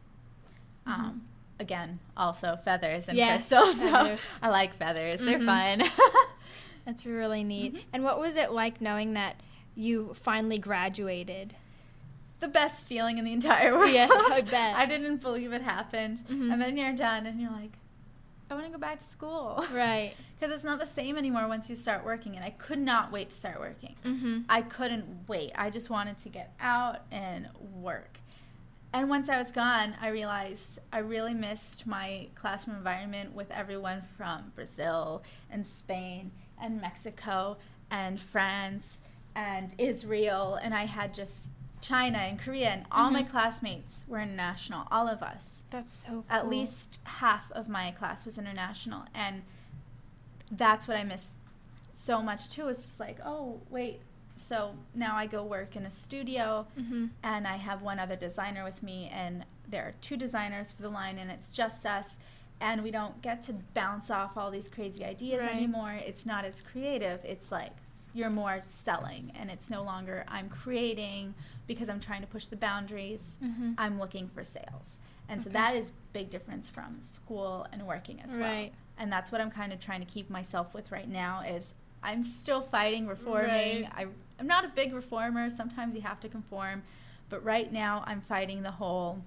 Um, again, also feathers and Yes, crystals. feathers. So I like feathers. They're Mhm. fun. That's really neat. Mhm. And what was it like knowing that you finally graduated? The best feeling in the entire world. Yes, I bet. I didn't believe it happened. Mhm. And then you're done, and you're like, I want to go back to school. Right. Because it's not the same anymore once you start working, and I could not wait to start working. Mm-hmm. I couldn't wait. I just wanted to get out and work. And once I was gone, I realized I really missed my classroom environment with everyone from Brazil and Spain and Mexico and France and Israel. And I had just China and Korea, and all my classmates were international, all of us. That's so cool. At least half of my class was international. And that's what I missed so much too. It's just like, oh, wait. So now I go work in a studio, Mm-hmm. and I have one other designer with me, and there are two designers for the line, and it's just us, and we don't get to bounce off all these crazy ideas Right. anymore. It's not as creative. It's like you're more selling, and it's no longer I'm creating because I'm trying to push the boundaries. Mm-hmm. I'm looking for sales. And so Okay. that is big difference from school and working as well. Right. And that's what I'm kind of trying to keep myself with right now is I'm still fighting reforming. Right. I, I'm not a big reformer. Sometimes you have to conform. But right now I'm fighting the whole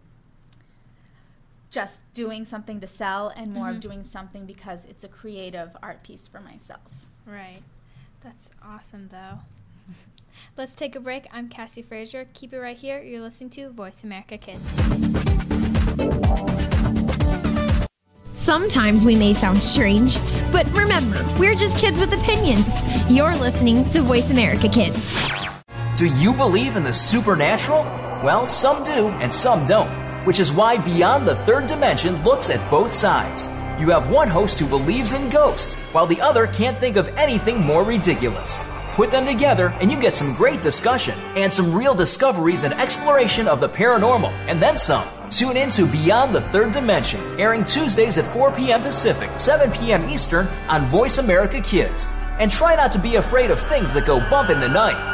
just doing something to sell and more Mhm. of doing something because it's a creative art piece for myself. Right. That's awesome, though. Let's take a break. I'm Cassie Frazier. Keep it right here. You're listening to Voice America Kids. Sometimes we may sound strange, but remember, we're just kids with opinions. You're listening to Voice America Kids. Do you believe in the supernatural? Well, some do and some don't, which is why Beyond the Third Dimension looks at both sides. You have one host who believes in ghosts, while the other can't think of anything more ridiculous. Put them together and you get some great discussion and some real discoveries and exploration of the paranormal, and then some. Tune in to Beyond the Third Dimension, airing Tuesdays at four p.m. Pacific, seven p.m. Eastern on Voice America Kids. And try not to be afraid of things that go bump in the night.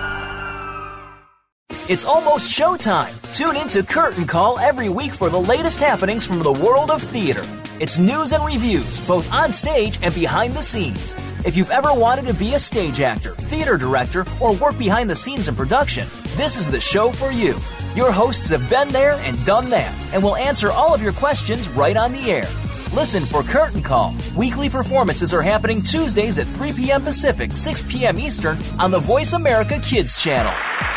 It's almost showtime. Tune in to Curtain Call every week for the latest happenings from the world of theater. It's news and reviews, both on stage and behind the scenes. If you've ever wanted to be a stage actor, theater director, or work behind the scenes in production, this is the show for you. Your hosts have been there and done that, and will answer all of your questions right on the air. Listen for Curtain Call. Weekly performances are happening Tuesdays at three p.m. Pacific, six p.m. Eastern on the Voice America Kids channel.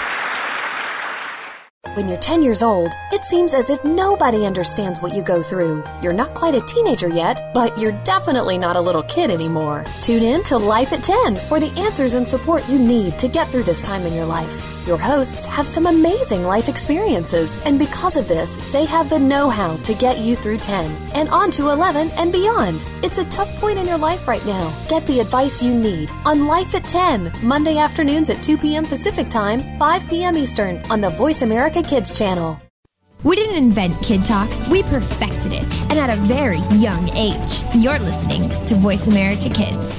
When you're ten years old, it seems as if nobody understands what you go through. You're not quite a teenager yet, but you're definitely not a little kid anymore. Tune in to Life at ten for the answers and support you need to get through this time in your life. Your hosts have some amazing life experiences, and because of this, they have the know-how to get you through ten and on to eleven and beyond. It's a tough point in your life right now. Get the advice you need on Life at ten, Monday afternoons at two p.m. Pacific Time, five p.m. Eastern on the Voice America Kids channel. We didn't invent Kid Talk, we perfected it, and at a very young age. You're listening to Voice America Kids.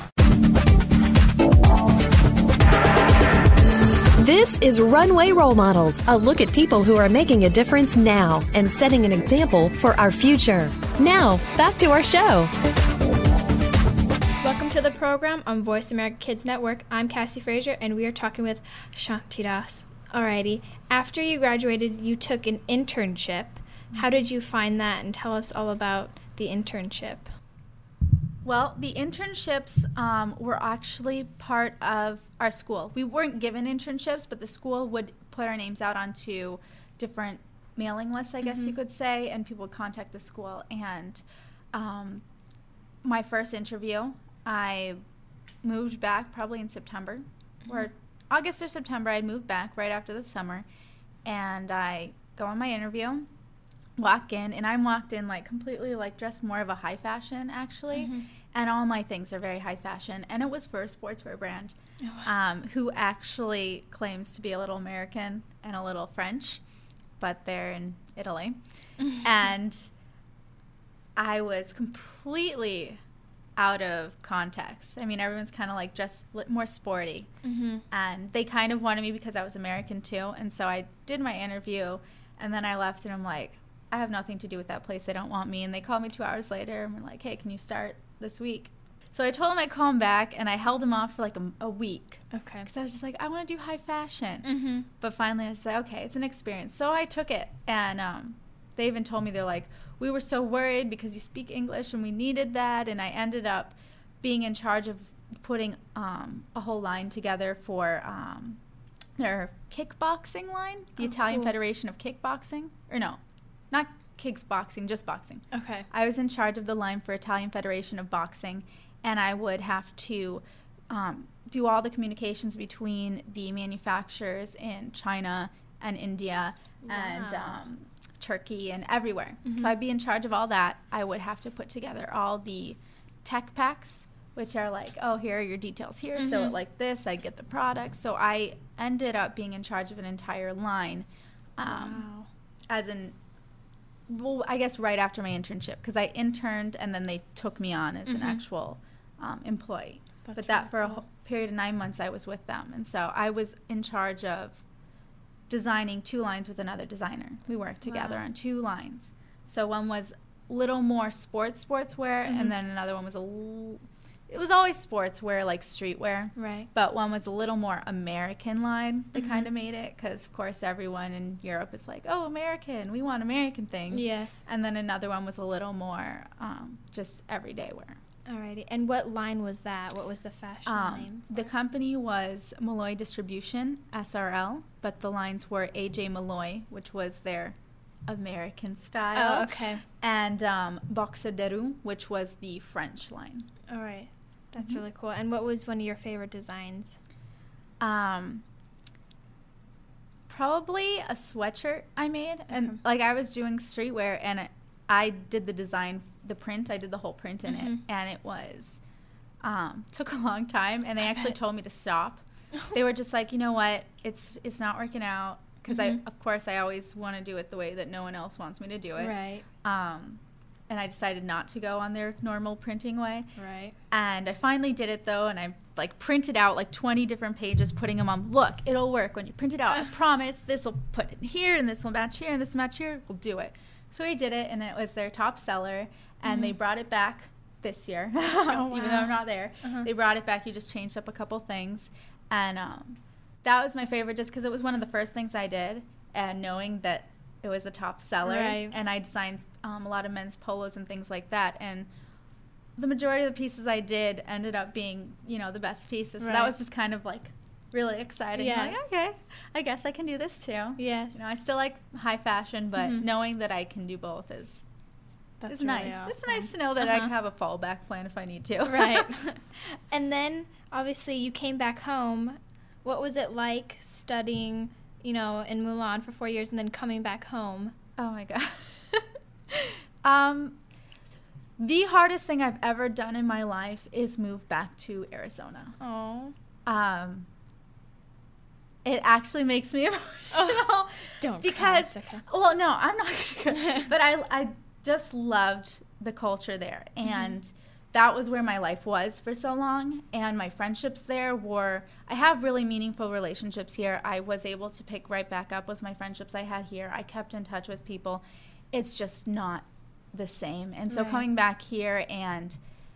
This is Runway Role Models, a look at people who are making a difference now and setting an example for our future. Now, back to our show. Welcome to the program on Voice America Kids Network. I'm Cassie Frazier, and we are talking with Shanti Das. Alrighty, after you graduated, you took an internship. How did you find that? And tell us all about the internship. Well, the internships um, were actually part of our school. We weren't given internships, but the school would put our names out onto different mailing lists, I guess mm-hmm. you could say, and people would contact the school. And um, my first interview, I moved back probably in September, mm-hmm. or August or September. I moved back right after the summer, and I go on my interview, walk in, and I'm walked in like completely like dressed more of a high fashion actually. Mm-hmm. And all my things are very high fashion. And it was for a sportswear brand oh, wow. um, who actually claims to be a little American and a little French, but they're in Italy. And I was completely out of context. I mean, everyone's kind of like dressed more sporty. Mm-hmm. And they kind of wanted me because I was American too. And so I did my interview, and then I left, and I'm like, I have nothing to do with that place. They don't want me. And they called me two hours later and were like, hey, can you start this week? So I told him I'd call him back, and I held him off for like a, a week. Okay. Because I was just like, I want to do high fashion. Mm-hmm. But finally I was like, okay, it's an experience. So I took it, and um, they even told me, they're like, we were so worried because you speak English and we needed that. And I ended up being in charge of putting um, a whole line together for um, their kickboxing line, the oh, Italian cool. Federation of Kickboxing. Or no, not kickboxing, just boxing. Okay. I was in charge of the line for Italian Federation of Boxing, and I would have to um, do all the communications between the manufacturers in China and India wow. and um, Turkey and everywhere. Mm-hmm. So I'd be in charge of all that. I would have to put together all the tech packs, which are like, oh, here are your details here. Mm-hmm. So like this, I get the product. So I ended up being in charge of an entire line um, wow. as an Well, I guess right after my internship, because I interned and then they took me on as mm-hmm. an actual um, employee. That's but that really for cool. a whole period of nine months I was with them. And so I was in charge of designing two lines with another designer. We worked together wow. on two lines. So one was a little more sports sportswear, mm-hmm. and then another one was a l- it was always sportswear, like streetwear. Right. But one was a little more American line. They mm-hmm. kind of made it because, of course, everyone in Europe is like, oh, American. We want American things. Yes. And then another one was a little more um, just everyday wear. Alrighty. And what line was that? What was the fashion um, name? The company was Malloy Distribution, S R L, but the lines were A J Malloy, which was their American style. Oh, okay. And um, Boxer de Rue, which was the French line. All right. That's mm-hmm. really cool. And what was one of your favorite designs? Um, probably a sweatshirt I made. Okay. And, like, I was doing streetwear, and it, I did the design, the print. I did the whole print in mm-hmm. it. And it was, um, took a long time. And they I actually bet. told me to stop they were just like, you know what, it's it's not working out. Because Mhm. I, of course, I always want to do it the way that no one else wants me to do it. Right. Um, and I decided not to go on their normal printing way. Right. And I finally did it though, and I like printed out like twenty different pages, putting them on. Look, it'll work when you print it out. I promise. This will put in here, and this will match here, and this will match here. We'll do it. So we did it, and it was their top seller, and Mm-hmm. they brought it back this year, Oh, even though wow. I'm not there. Uh-huh. They brought it back. You just changed up a couple things, and um, that was my favorite, just because it was one of the first things I did, and knowing that it was a top seller, Right. and I designed um, a lot of men's polos and things like that, and the majority of the pieces I did ended up being, you know, the best pieces. So that Right. was just kind of like really exciting. Yeah. Like, okay, I guess I can do this too. Yes. You know, I still like high fashion, but Mhm. knowing that I can do both is That's is really nice. It's awesome. nice to know that I Uh-huh. can have a fallback plan if I need to. Right. And then, obviously, you came back home. What was it like studying, you know, in Mulan for four years and then coming back home? Oh my god. um, the hardest thing I've ever done in my life is move back to Arizona. Oh. Um, it actually makes me emotional. Oh, don't cry, because it's okay. well, no, I'm not gonna, but I I just loved the culture there, and Mm-hmm. that was where my life was for so long, and my friendships there were, I have really meaningful relationships here. I was able to pick right back up with my friendships I had here. I kept in touch with people. It's just not the same. And so Right. coming back here, and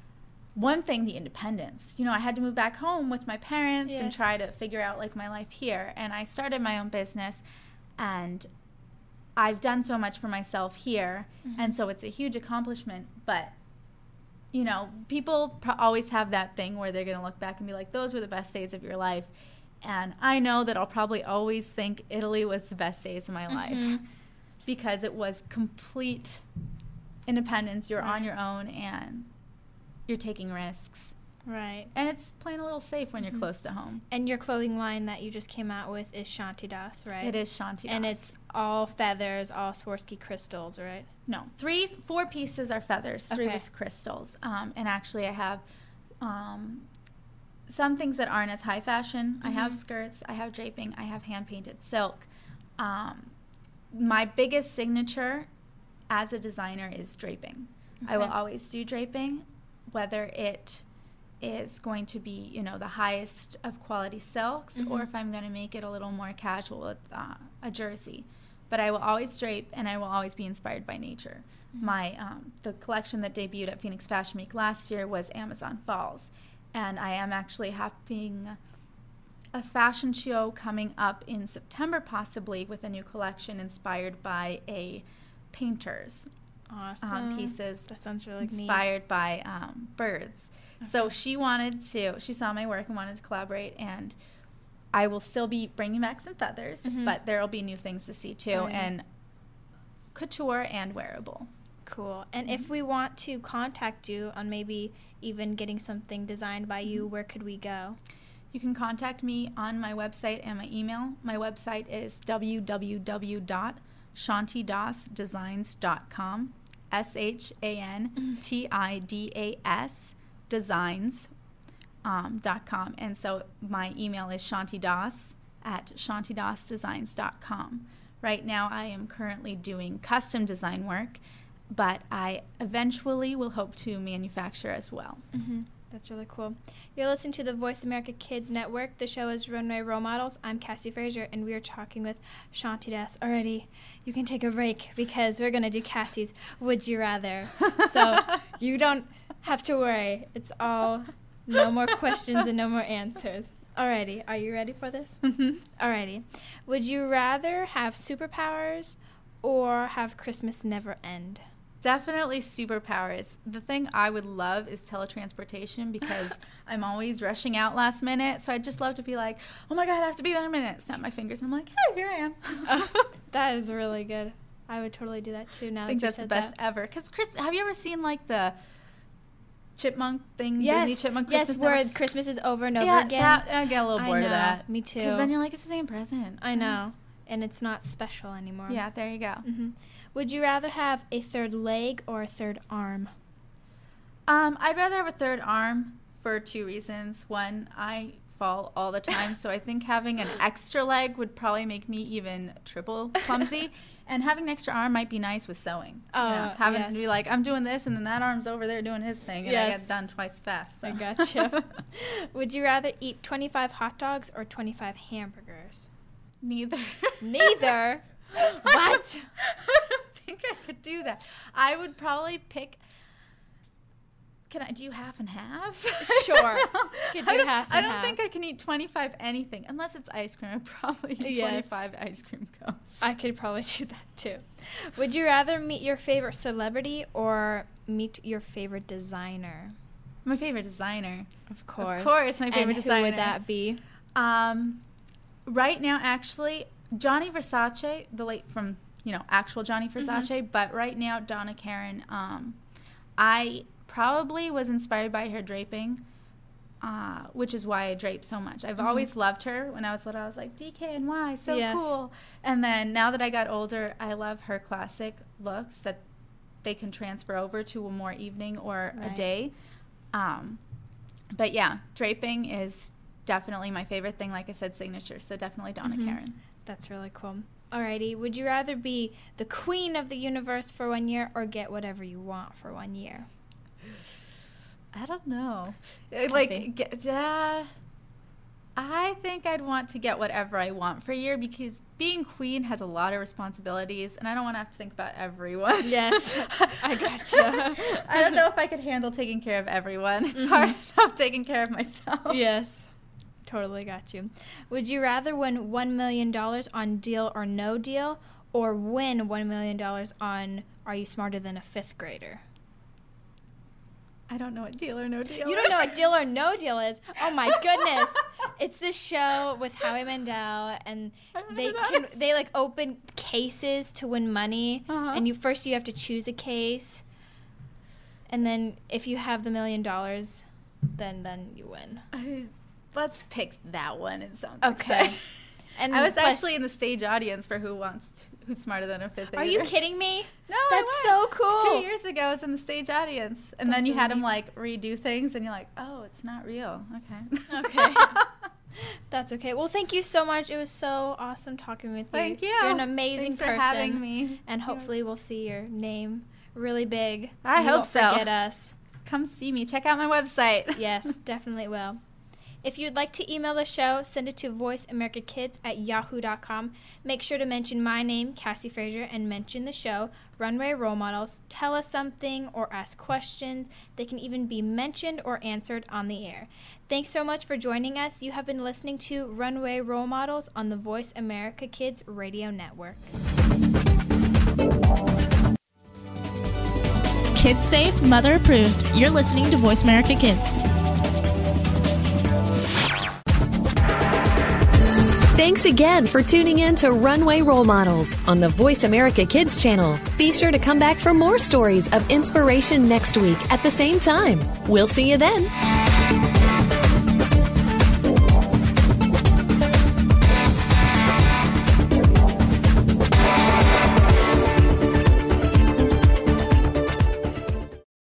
one thing, the independence. You know, I had to move back home with my parents and Yes. try to figure out like my life here. And I started my own business, and I've done so much for myself here. Mm-hmm. And so it's a huge accomplishment. But, you know, people pro- always have that thing where they're going to look back and be like, those were the best days of your life. And I know that I'll probably always think Italy was the best days of my Mm-hmm. life, because it was complete independence. You're on Right. your own, and you're taking risks. Right. And it's playing a little safe when you're Mhm. close to home. And your clothing line that you just came out with is Shanti Das, right? It is Shanti And Das. it's all feathers, all Swarovski crystals, right? No, three, four pieces are feathers, three Okay. with crystals. Um, and actually, I have um, some things that aren't as high fashion. I have Mhm. skirts, I have draping, I have hand painted silk. Um, my biggest signature as a designer is draping. I will Okay. always do draping, whether it is going to be, you know, the highest of quality silks, or Mhm. if I'm going to make it a little more casual with uh, a jersey. But I will always drape, and I will always be inspired by nature. Mm-hmm. My um, the collection that debuted at Phoenix Fashion Week last year was Amazon Falls, and I am actually having a fashion show coming up in September, possibly, with a new collection inspired by a painter's Awesome. um, pieces That sounds really neat. inspired by um, birds. So she wanted to, she saw my work and wanted to collaborate, and I will still be bringing back some feathers, Mhm. but there will be new things to see too, Oh, yeah. and couture and wearable. Cool. And if we want to contact you on maybe even getting something designed by you, where could we go? You can contact me on my website and my email. My website is w w w dot shanti das designs dot com, S H A N T I D A S designs um, dot com. And so my email is shantidas at shantidasdesigns dot com. Right now I am currently doing custom design work, but I eventually will hope to manufacture as well. Mm-hmm. That's really cool. You're listening to the Voice America Kids Network. The show is Runway Role Models. I'm Cassie Frazier, and we are talking with Shanti Das. Already, you can take a break because we're going to do Cassie's Would You Rather. So you don't have to worry. It's all no more questions and no more answers. Alrighty, are you ready for this? Mm-hmm. Alrighty. Would you rather have superpowers or have Christmas never end? Definitely superpowers. The thing I would love is teletransportation, because I'm always rushing out last minute. So I'd just love to be like, oh my God, I have to be there in a minute. Snap my fingers, and I'm like, hey, here I am. Oh, that is really good. I would totally do that too now I think that you that's the said best that. ever. Because Chris, have you ever seen like the chipmunk thing? Yes, Disney Chipmunk yes, Christmas where Network? Christmas is over and over yeah, again. That, I get a little I bored know, of that. me too. Because then you're like, it's the same present. I know, and it's not special anymore. Yeah, there you go. hmm Would you rather have a third leg or a third arm? Um, I'd rather have a third arm for two reasons. One, I fall all the time. So I think having an extra leg would probably make me even triple clumsy. And having an extra arm might be nice with sewing. Oh, you know, having yes. to be like, I'm doing this, and then that arm's over there doing his thing, and Yes. I get done twice fast. So. I gotcha. Would you rather eat twenty-five hot dogs or twenty-five hamburgers? Neither. Neither? What? I don't think I could do that. I would probably pick... Can I do half and half? Sure. Could do I don't, half and I don't half. think I can eat twenty-five anything. Unless it's ice cream, I'd probably eat Yes. twenty-five ice cream cones. I could probably do that too. Would you rather meet your favorite celebrity or meet your favorite designer? My favorite designer. Of course. Of course, my favorite and designer. Who would that be? Um, right now, actually, Johnny Versace, the late from, you know, actual Johnny Versace, Mm-hmm. but right now, Donna Karan. Um, I probably was inspired by her draping, uh, which is why I drape so much. I've Mm-hmm. always loved her. When I was little, I was like, D K N Y, so Yes. cool. And then now that I got older, I love her classic looks that they can transfer over to a more evening or Right. a day. Um, but yeah, draping is definitely my favorite thing. Like I said, signature. So definitely Donna Mhm. Karan. That's really cool. Alrighty. Would you rather be the queen of the universe for one year or get whatever you want for one year? I don't know. It's like, toughy. get, uh, I think I'd want to get whatever I want for a year because being queen has a lot of responsibilities, and I don't want to have to think about everyone. Yes, I gotcha. I don't know if I could handle taking care of everyone. It's Mhm. hard enough taking care of myself. Yes. Totally got you. Would you rather win one million dollars on Deal or No Deal or win one million dollars on Are You Smarter Than a Fifth Grader? I don't know what Deal or No Deal You don't know what Deal or No Deal is? Oh my goodness. It's this show with Howie Mandel, and I don't they know what can that is. they like open cases to win money, Uh-huh. and you first you have to choose a case. And then if you have the million dollars, then then you win. I, let's pick that one. It sounds Okay. exciting. And I was plus- actually in the stage audience for Who Wants to, Who's Smarter Than a Fifth Grader. Are you kidding me? No, That's I so was. cool. Two years ago, I was in the stage audience, and That's then you had really- them like redo things, and you're like, "Oh, it's not real." Okay. Okay. That's okay. Well, thank you so much. It was so awesome talking with you. Thank you. You're an amazing Thanks for person. having me. And hopefully we'll see your name really big. I and you hope won't so. Forget us. Come see me. Check out my website. Yes, definitely will. If you'd like to email the show, send it to voice america kids at yahoo dot com. Make sure to mention my name, Cassie Frazier, and mention the show, Runway Role Models. Tell us something or ask questions. They can even be mentioned or answered on the air. Thanks so much for joining us. You have been listening to Runway Role Models on the Voice America Kids Radio Network. Kids safe, mother approved. You're listening to Voice America Kids. Thanks again for tuning in to Runway Role Models on the Voice America Kids channel. Be sure to come back for more stories of inspiration next week at the same time. We'll see you then.